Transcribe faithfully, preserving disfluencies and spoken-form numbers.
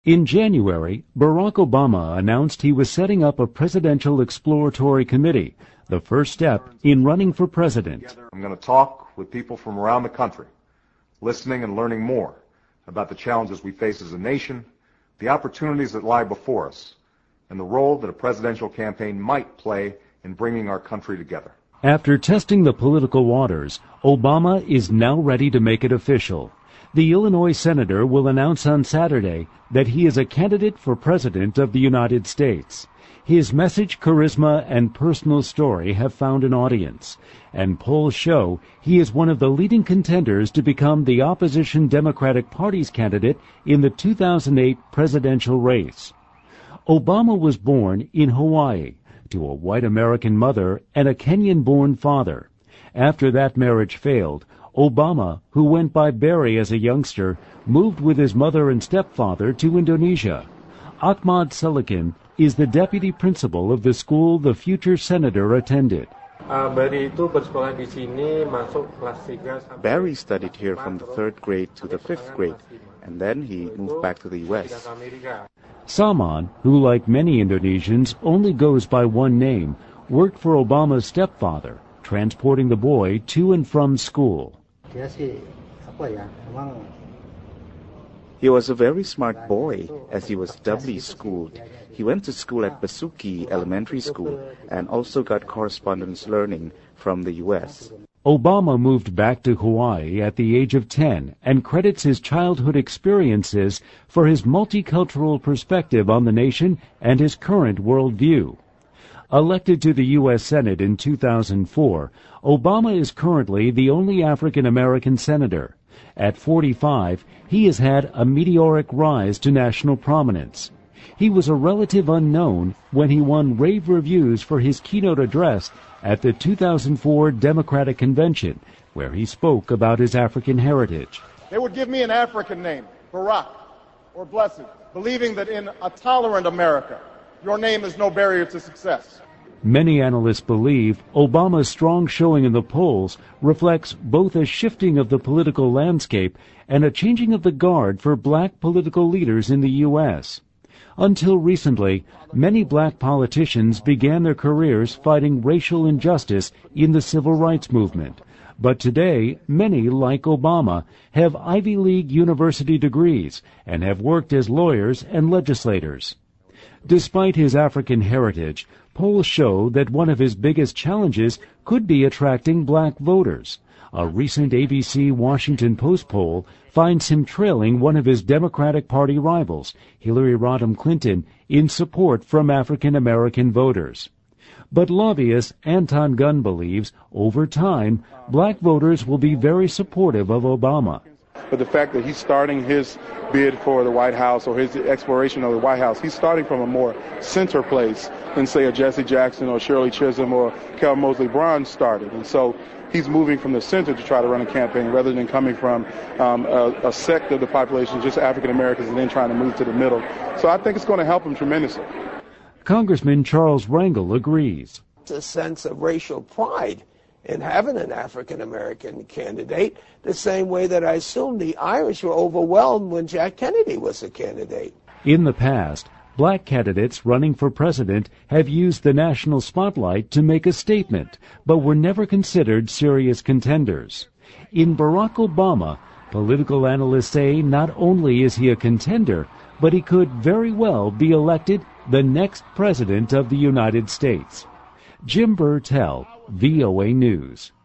In January, Barack Obama announced he was setting up a presidential exploratory committee, the first step in running for president. I'm going to talk with people from around the country, listening and learning more about the challenges we face as a nation, the opportunities that lie before us, and the role that a presidential campaign might play in bringing our country together. After testing the political waters, Obama is now ready to make it official. The Illinois senator will announce on Saturday that he is a candidate for president of the United States. His message, charisma, and personal story have found an audience, and polls show he is one of the leading contenders to become the opposition Democratic Party's candidate in the two thousand eight presidential race. Obama was born in Hawaii to a white American mother and a Kenyan-born father. After that marriage failed, Obama, who went by Barry as a youngster, moved with his mother and stepfather to Indonesia. Ahmad Selikin is the deputy principal of the school the future senator attended. Barry studied here from the third grade to the fifth grade, and then he moved back to the U S. Saman, who like many Indonesians only goes by one name, worked for Obama's stepfather, transporting the boy to and from school. He was a very smart boy, as he was doubly schooled. He went to school at Basuki Elementary School and also got correspondence learning from the U S. Obama moved back to Hawaii at the age of ten and credits his childhood experiences for his multicultural perspective on the nation and his current worldview. Elected to the U S Senate in two thousand four, Obama is currently the only African-American senator. At forty-five, he has had a meteoric rise to national prominence. He was a relative unknown when he won rave reviews for his keynote address at the two thousand four Democratic Convention, where he spoke about his African heritage. They would give me an African name, Barack, or Blessed, believing that in a tolerant America, your name is no barrier to success. Many analysts believe Obama's strong showing in the polls reflects both a shifting of the political landscape and a changing of the guard for black political leaders in the U S. Until recently, many black politicians began their careers fighting racial injustice in the civil rights movement. But today, many, like Obama, have Ivy League university degrees and have worked as lawyers and legislators. Despite his African heritage, polls show that one of his biggest challenges could be attracting black voters. A recent A B C Washington Post poll finds him trailing one of his Democratic Party rivals, Hillary Rodham Clinton, in support from African-American voters. But lobbyist Anton Gunn believes, over time, black voters will be very supportive of Obama. But the fact that he's starting his bid for the White House or his exploration of the White House, he's starting from a more center place than, say, a Jesse Jackson or Shirley Chisholm or Kel Mosley Braun started. And so he's moving from the center to try to run a campaign rather than coming from um, a, a sect of the population, just African Americans, and then trying to move to the middle. So I think it's going to help him tremendously. Congressman Charles Rangel agrees. It's a sense of racial pride in having an African-American candidate, the same way that I assume the Irish were overwhelmed when Jack Kennedy was a candidate. In the past, black candidates running for president have used the national spotlight to make a statement, but were never considered serious contenders. In Barack Obama, political analysts say not only is he a contender, but he could very well be elected the next president of the United States. Jim Burtell, V O A News.